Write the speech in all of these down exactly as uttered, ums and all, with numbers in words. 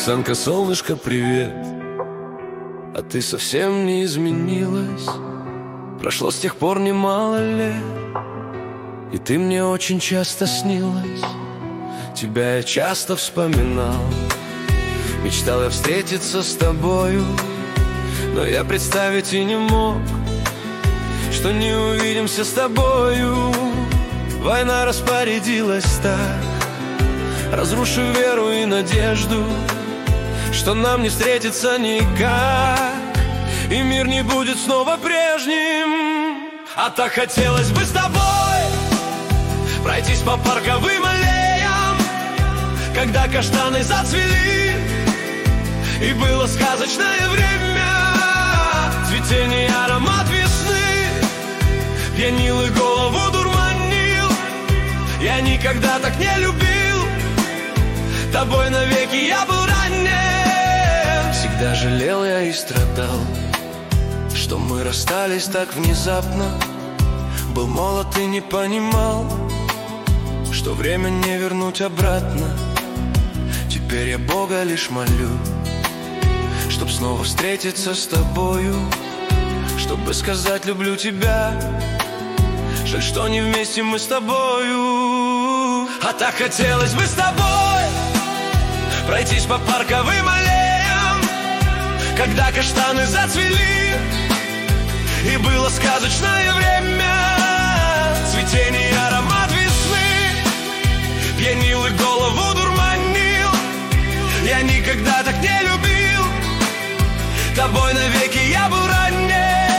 Оксанка, солнышко, привет. А ты совсем не изменилась. Прошло с тех пор немало лет, и ты мне очень часто снилась. Тебя я часто вспоминал. Мечтал я встретиться с тобою, но я представить и не мог, что не увидимся с тобою. Война распорядилась так, разрушив веру и надежду, что нам не встретиться никак, и мир не будет снова прежним. А так хотелось бы с тобой пройтись по парковым аллеям, когда каштаны зацвели, и было сказочное время. Цветение, аромат весны пьянил и голову дурманил. Я никогда так не любил, тобой навеки я был ранен. Всегда жалел я и страдал, что мы расстались так внезапно. Был молод и не понимал, что время не вернуть обратно. Теперь я Бога лишь молю, чтоб снова встретиться с тобою, чтобы сказать люблю тебя. Жаль, что не вместе мы с тобою. А так хотелось бы с тобой пройтись по парковым аллеям, когда каштаны зацвели, и было сказочное время. Цветение, аромат весны пьянил и голову дурманил. Я никогда так не любил, тобой навеки я был ранен.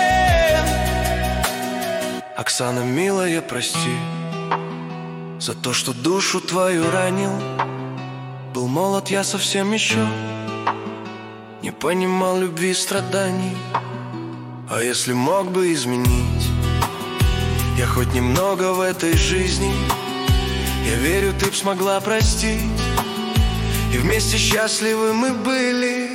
Оксана, милая, прости за то, что душу твою ранил. Был молод я совсем еще, не понимал любви и страданий. А если мог бы изменить я хоть немного в этой жизни, я верю, ты б смогла простить, и вместе счастливы мы были.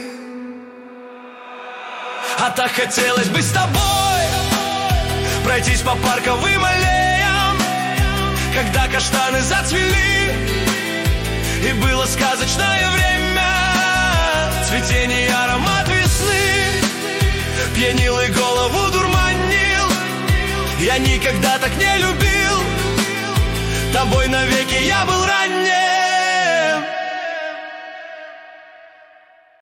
А так хотелось бы с тобой пройтись по парковым аллеям, когда каштаны зацвели, и было сказочное время. Цветение, аромат весны пьянил и голову дурманил. Я никогда так не любил, тобой навеки